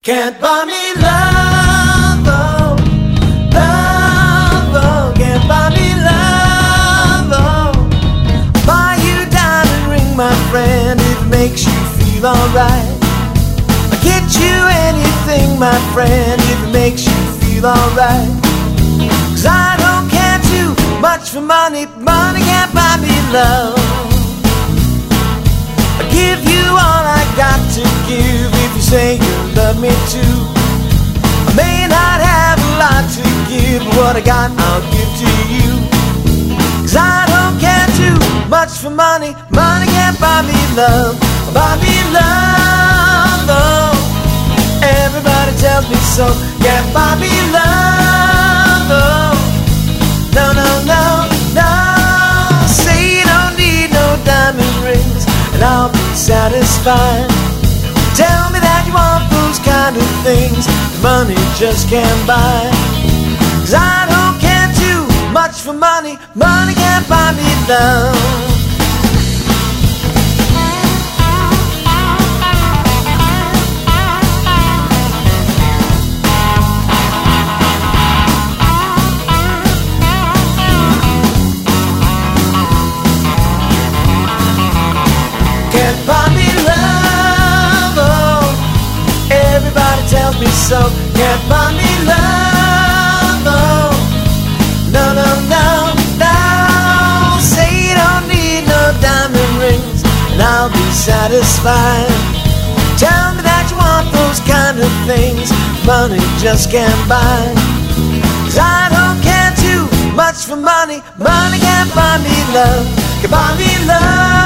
Can't buy me love, oh, love, oh. Can't buy me love, oh. Buy you a diamond ring, my friend, if it makes you feel alright. I'll get you anything, my friend, if it makes you feel alright. 'Cause I don't care too much for money, money can't buy me love. I'll give you all I got to give if you say you love me too. I may not have a lot to give, but what I got I'll give to you. 'Cause I don't care too much for money, money can't buy me love. Buy me love, oh. Everybody tells me so. Can't buy me love, oh. No, no, no, no. Say you don't need no diamond rings and I'll be satisfied. Tell me that you want those kind of things that money just can't buy. 'Cause I don't care too much for money, money can't buy me love. Can't buy me love, oh. Everybody tells me so. Can't buy me love, oh. No, no, no, no. Say you don't need no diamond rings and I'll be satisfied. Tell me that you want those kind of things money just can't buy. 'Cause I don't care too much for money, money can't buy me love. Can buy me love.